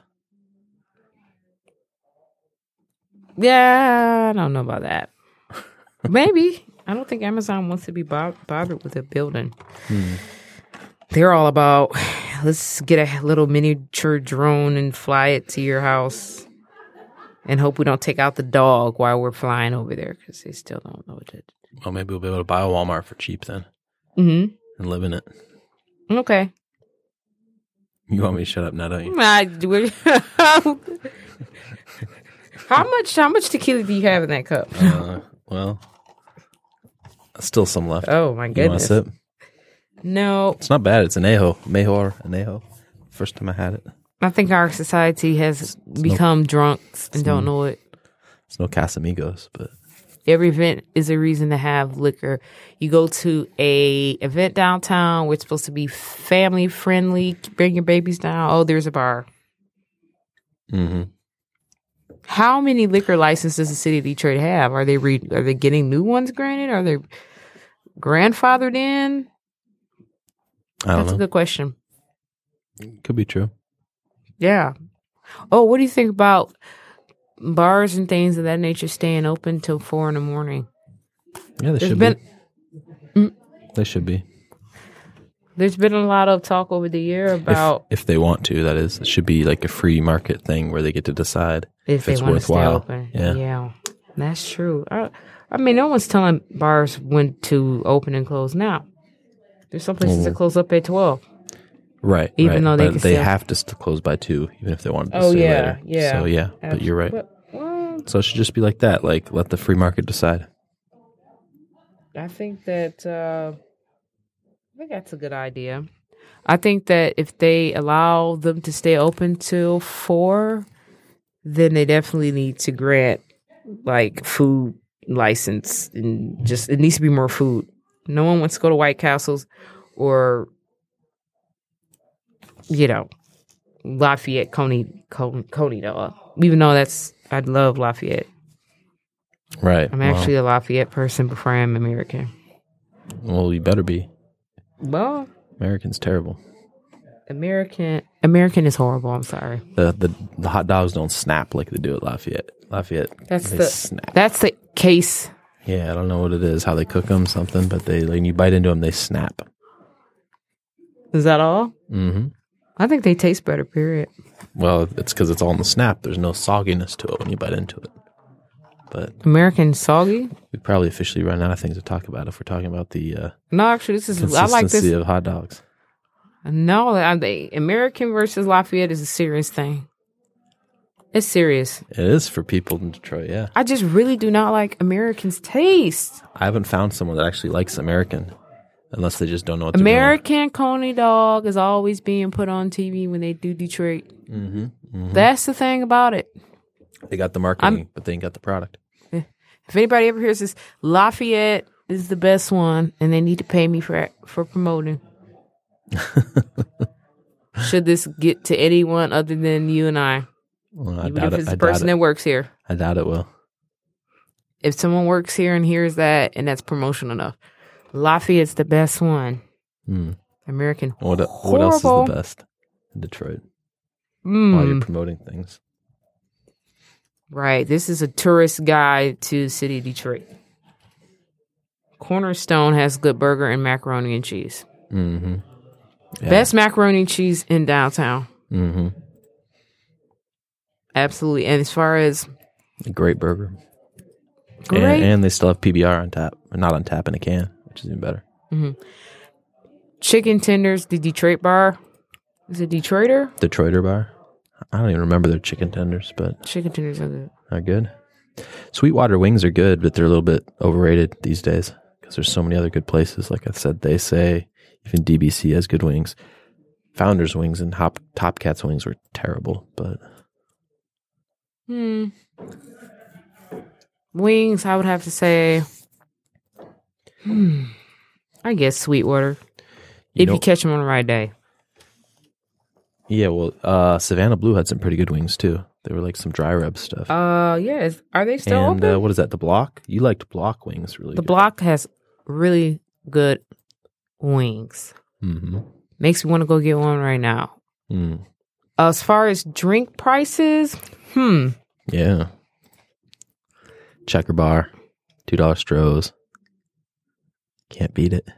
Yeah, I don't know about that. Maybe. I don't think Amazon wants to be bo- bothered with a building. Hmm. They're all about, let's get a little miniature drone and fly it to your house and hope we don't take out the dog while we're flying over there, because they still don't know what to do. Well, maybe we'll be able to buy a Walmart for cheap then. Mm-hmm. And live in it. Okay. You want me to shut up now, don't you? I, do- how much how much tequila do you have in that cup? Uh, well, still some left. Oh, my You want goodness. a sip? No, It's not bad. It's anejo. Mejor anejo. First time I had it. I think our society has become drunks and don't know it. It's no Casamigos, but Every event is a reason to have liquor. You go to a event downtown where it's supposed to be family friendly. Bring your babies down. Oh, there's a bar. mm-hmm. How many liquor licenses does the city of Detroit have? Are they re- are they getting new ones granted? Are they grandfathered in? I don't That's know. a good question. Could be true. Yeah. Oh, what do you think about bars and things of that nature staying open till four in the morning? Yeah, they There's should been be. Mm. They should be. there's been a lot of talk over the year about If, if they want to, that is. It should be like a free market thing where they get to decide if, if they it's want to stay worthwhile. open. Yeah. yeah, that's true. I, I mean, no one's telling bars when to open and close now. There's some places that close up at twelve. Right. Even right. though they but can they still- have to st- close by two, even if they wanted to Oh, stay yeah, later. yeah. So, yeah, but you're right. But, well, So it should just be like that. Like, let the free market decide. I think that uh, I think that's a good idea. I think that if they allow them to stay open till four, then they definitely need to grant like food license, and just it needs to be more food. No one wants to go to White Castles or, you know, Lafayette, Coney, Coney, Coney dog. Even though that's, I love Lafayette. Right. I'm actually a Lafayette person before I am American. Well, well, you better be. Well, American's terrible. American American is horrible. I'm sorry. The, the the hot dogs don't snap like they do at Lafayette. Lafayette, That's they the snap. that's the case. Yeah, I don't know what it is, how they cook them, something, but they when you bite into them, they snap. Is that all? Mm-hmm. I think they taste better. Period. Well, it's because it's all in the snap. There's no sogginess to it when you bite into it. But American soggy? we'd probably officially run out of things to talk about if we're talking about the uh, No, actually, this is I consistency like this. of hot dogs. No, I- they, American versus Lafayette is a serious thing. It's serious. It is for people in Detroit, yeah. I just really do not like Americans' taste. I haven't found someone that actually likes American, unless they just don't know what they're American Coney dog is always being put on T V when they do Detroit. doing. Mm-hmm. Mm-hmm. That's the thing about it. They got the marketing, but they ain't got the product. If anybody ever hears this, Lafayette is the best one, and they need to pay me for for promoting. Should this get to anyone other than you and I, Well, I even doubt if it. it's I the doubt person it. that works here? I doubt it will. If someone works here and hears that, and that's promotion enough, Lafayette's the best one. Hmm. American. What, what else is the Horrible. best? in Detroit Mm. while you're promoting things. Right. This is a tourist guide to the city of Detroit. Cornerstone has good burger and macaroni and cheese. Mm-hmm. Yeah. Best macaroni and cheese in downtown. Mm-hmm. Absolutely. And as far as A great burger. great, And, and they still have P B R on tap. Or not on tap, in a can, which is even better. mm-hmm. chicken tenders, the Detroit bar. Is it Detroiter? Detroiter bar. I don't even remember their chicken tenders, but Chicken tenders are good. are good. Sweetwater wings are good, but they're a little bit overrated these days because there's so many other good places. Like I said, they say even D B C has good wings. Founders wings and Hop, Top Cats wings were terrible, but Hmm. Wings, I would have to say, hmm, I guess Sweetwater. you if know, you catch them on the right day. yeah, well, uh, Savannah Blue had some pretty good wings too. They were like some dry rub stuff. Uh, yes. Are they still and open? uh, what is that? The Block? You liked Block wings, really? The good. Block has really good wings. Mm-hmm. Makes me want to go get one right now. Mm. As far as drink prices, hmm. Yeah. Checker bar, two dollar Strohs. Can't beat it.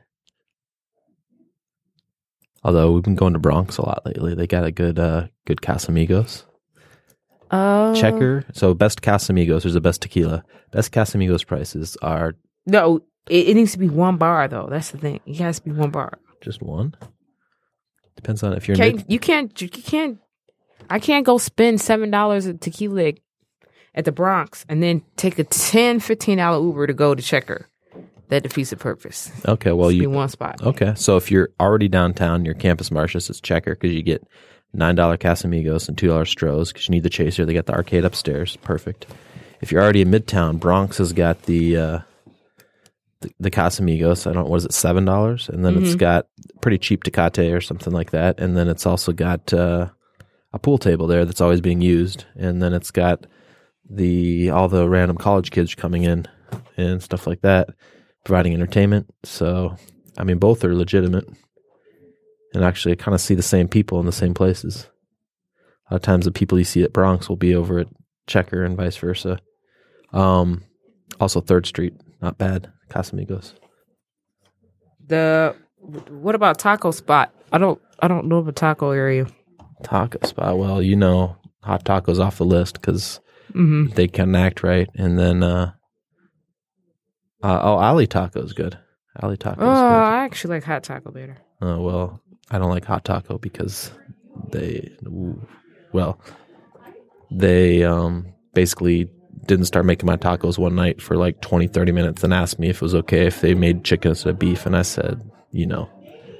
Although we've been going to Bronx a lot lately. They got a good, uh, good Casamigos. Uh, Checker. So best Casamigos. There's the best tequila. Best Casamigos prices are No, it, it needs to be one bar though. That's the thing. It has to be one bar. just one. Depends on if you're Can't, mid- you can't. You can't. I can't go spend seven dollars at tequila at the Bronx and then take a ten, fifteen dollar Uber to go to Checker. That defeats the purpose. Okay, well It's you in one spot. Okay, so if you're already downtown, your Campus Martius, it's Checker because you get nine dollar Casamigos and two dollar Strohs because you need the chaser. They got the arcade upstairs, perfect. If you're already in Midtown, Bronx has got the uh, the, the Casamigos. I don't know, what is it, seven dollars, and then Mm-hmm. it's got pretty cheap Tecate or something like that, and then it's also got uh, a pool table there that's always being used, and then it's got the all the random college kids coming in and stuff like that, providing entertainment. So, I mean, both are legitimate. And actually, I kind of see the same people in the same places. A lot of times the people you see at Bronx will be over at Checker and vice versa. Um, also, third Street, not bad. Casamigos. The what about taco spot? I don't. I don't know of a taco area. Taco spot. Well, you know, Hot Taco's off the list because Mm-hmm. they can act right. And then, uh, uh, oh, Ali Taco's good. Ali Taco's Oh, good. I actually like hot taco better. Uh, well, I don't like Hot Taco because they, well, they um, basically didn't start making my tacos one night for like twenty, thirty minutes and asked me if it was okay if they made chicken instead of beef. And I said, you know,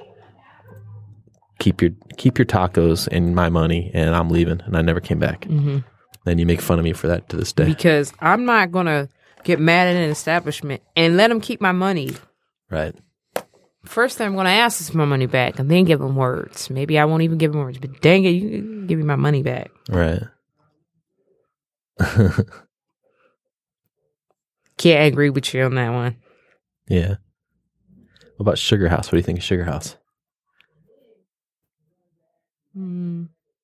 keep your keep your tacos and my money, and I'm leaving. And I never came back. Mm-hmm. And you make fun of me for that to this day. Because I'm not gonna get mad at an establishment and let them keep my money. Right. First thing I'm gonna ask is for my money back, and then give them words. Maybe I won't even give them words, but dang it, you can give me my money back. Right. Can't agree with you on that one. Yeah. What about Sugar House? What do you think of Sugar House? Hmm.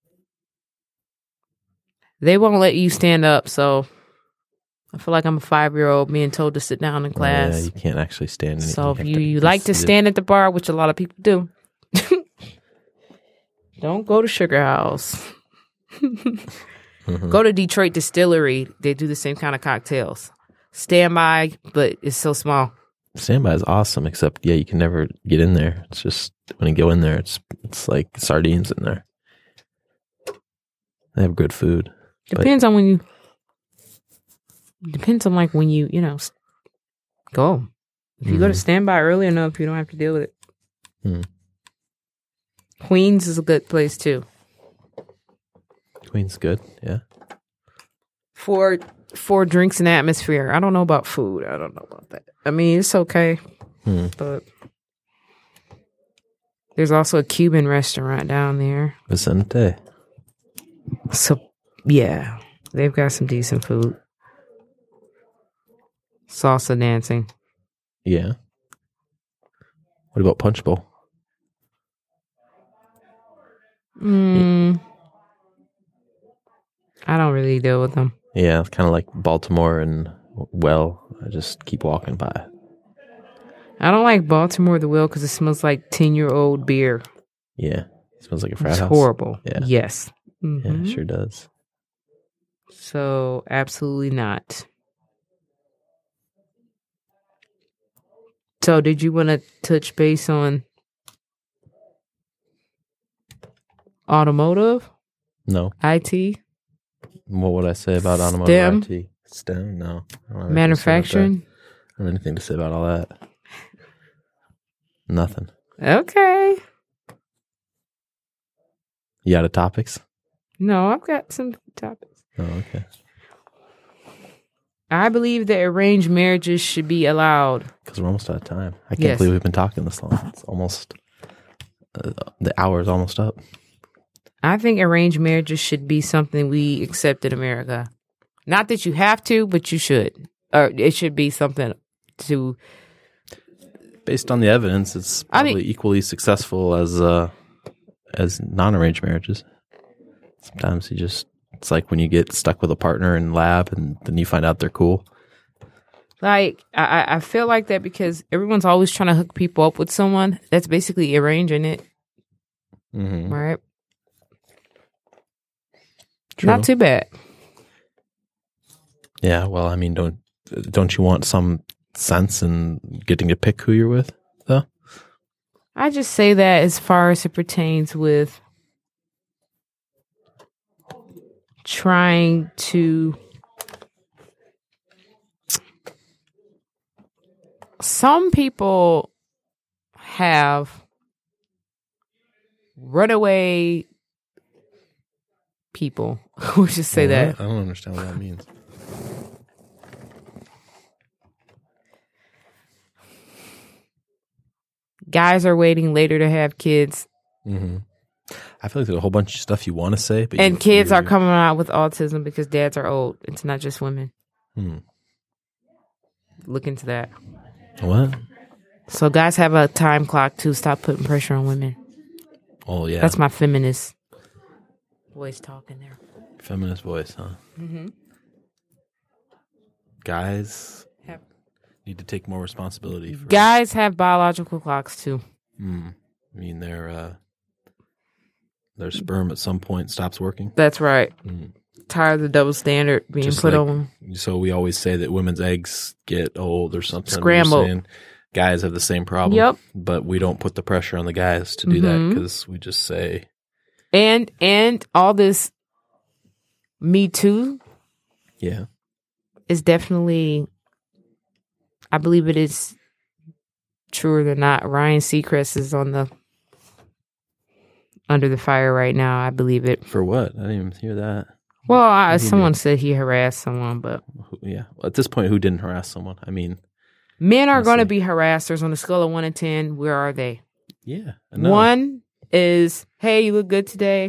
They won't let you stand up, so I feel like I'm a five-year-old being told to sit down in class. Yeah, you can't actually stand. in it. So if have you, to you like to sit. stand at the bar, which a lot of people do, don't go to Sugar House. Mhm. Go to Detroit Distillery. They do the same kind of cocktails. Stand by, but it's so small. Standby is awesome, except yeah, you can never get in there. It's just when you go in there, it's it's like sardines in there. They have good food. but- Depends on when you. Depends on like when you you know s- go. If you go to Mhm. standby early enough, you don't have to deal with it. Hmm. Queens is a good place too. Queen's good, yeah. For for drinks and atmosphere. I don't know about food. I don't know about that. I mean, it's okay, Hmm. but there's also a Cuban restaurant down there. Vicente. So yeah, they've got some decent food. Salsa dancing. Yeah. What about Punch Bowl? Mm, I don't really deal with them. Yeah, it's kind of like Baltimore and Well. I just keep walking by. I don't like Baltimore the Well because it smells like ten-year-old beer. Yeah, it smells like a frat It's house. horrible. Yeah. Yes. Mhm. Yeah, it sure does. So, absolutely not. So, did you want to touch base on automotive, No. I T, What would I say about automotive STEM? I T? STEM? No. I don't have anything to say about that. manufacturing? I don't have anything to say about all that. Nothing. Okay. You out of topics? No, I've got some topics. Oh, okay. I believe that arranged marriages should be allowed. Because we're almost out of time. I can't Yes. believe we've been talking this long. It's almost, uh, the hour is almost up. I think arranged marriages should be something we accept in America. Not that you have to, but you should. Or it should be something to... Based on the evidence, it's I probably mean- equally successful as uh, as non-arranged marriages. Sometimes you just, it's like when you get stuck with a partner in lab and then you find out they're cool. Like, I, I feel like that because everyone's always trying to hook people up with someone. That's basically arranging it, Mm-hmm. right? True. Not too bad. Yeah, well, I mean, don't don't you want some sense in getting to pick who you're with, though? I just say that as far as it pertains with trying to... Some people have runaway people. We'll just say that. I don't understand what that means. Guys are waiting later to have kids, Mm-hmm. I feel like there's a whole bunch of stuff you want to say, but and you, kids you- are coming out with autism because dads are old. It's not just women. Hmm. Look into that. What? So guys have a time clock to stop putting pressure on women. Oh yeah, That's my feminist voice talking there. feminist voice, huh? Mm-hmm. Guys Have- need to take more responsibility. For, Guys have biological clocks too. Hmm. I mean, their uh, their sperm at some point stops working. That's right. Mm. Tired of the double standard being Just put like- on them. So we always say that women's eggs get old or something. We're Scrambled. saying Guys have the same problem. Yep. But we don't put the pressure on the guys to do that Mhm. because we just say, And and all this Me Too yeah, is definitely, I believe it is truer than not. Ryan Seacrest is on the under the fire right now. I believe it. for what? I didn't even hear that. Well, I, What do you someone mean? said he harassed someone, but Who- Yeah. Well, at this point, who didn't harass someone? I mean, men are Let's going to see. be harassers on a scale of one to ten. Where are they? yeah. I know. One is, hey, you look good today.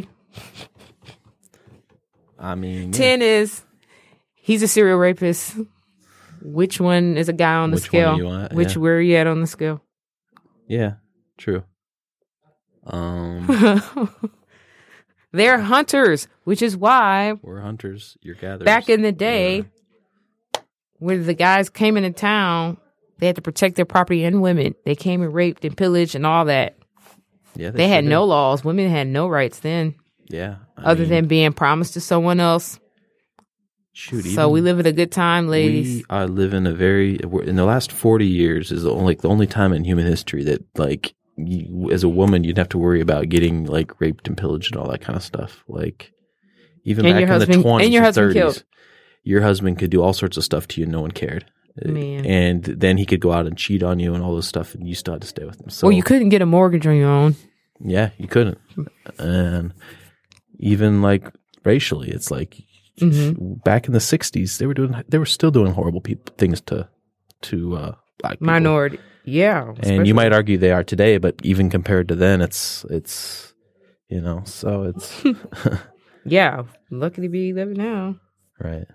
I mean, yeah. Ten is, he's a serial rapist. Which one is a guy on the Which one scale? are you at? Which Yeah. where are you at on the scale? Yeah, true. Um, They're hunters, which is why we're hunters. You're gatherers. back in the day, We're- when the guys came into town, they had to protect their property and women. They came and raped and pillaged and all that. yeah, They had sure no did. laws. Women had no rights then, Yeah, I other mean, than being promised to someone else. shoot. So even we live in a good time, ladies. We are living a very we're- in the last forty years is the only like the only time in human history that like you, as a woman you'd have to worry about getting like raped and pillaged and all that kind of stuff. Like even And back your in husband- the twenties and your or husband thirties, killed. your husband could do all sorts of stuff to you, and no one cared. Man. And then he could go out and cheat on you and all this stuff, and you still had to stay with him. So Well, you couldn't get a mortgage on your own. yeah, you couldn't. And even like racially, it's like Mhm. back in the sixties, they were doing they were still doing horrible people, things to to uh, black people. Minority. Yeah. And especially- you might argue they are today, but even compared to then, it's it's you know, so it's Yeah. Lucky to be living now. right.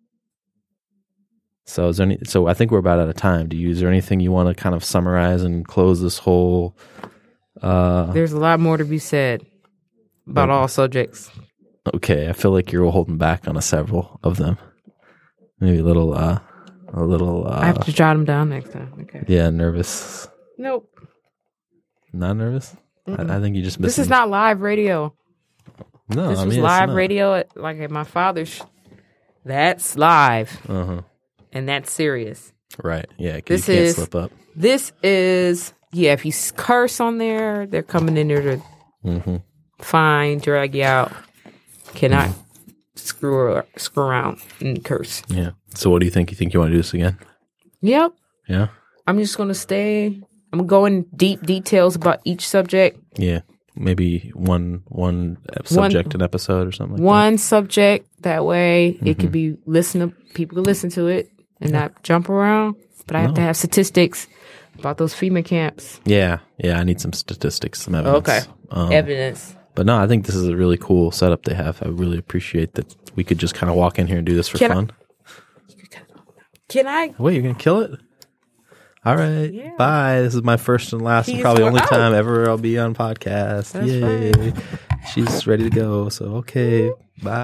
So is there any? So I think we're about out of time. Do you? Is there anything you want to kind of summarize and close this whole? Uh, There's a lot more to be said. about all subjects. Okay, I feel like you're holding back on a several of them. Maybe a little, uh, a little. Uh, I have to jot them down next time. Okay. Yeah, nervous. Nope. Not nervous. I, I think you just missed. This is not live radio. No, this I mean, was it's live not. radio at, like at my father's. That's live, Uh huh. and that's serious. Right. Yeah. 'Cause This you can't is slip up. This is yeah. If you s- curse on there, they're coming in there to Mm-hmm. fine, drag you out. Cannot screw screw around and curse. Yeah. So, what do you think? You think you want to do this again? Yep. Yeah. I'm just gonna stay. I'm gonna go in deep details about each subject. Yeah. Maybe one one subject an episode or something like One subject. That way, it Mm-hmm. could be listen. To, people can listen to it and not jump around. But I have to have statistics about those FEMA camps. that. Yeah. Yeah. I need some statistics, some evidence. Okay. Um, Evidence. But no, I think this is a really cool setup they have. I really appreciate that we could just kind of walk in here and do this for Can I- fun. Can I? Wait, you're gonna kill it? All right. Yeah. Bye. This is my first and last and He's probably for- only oh. time ever I'll be on podcast. That's Yay. right. She's ready to go. So okay. Bye.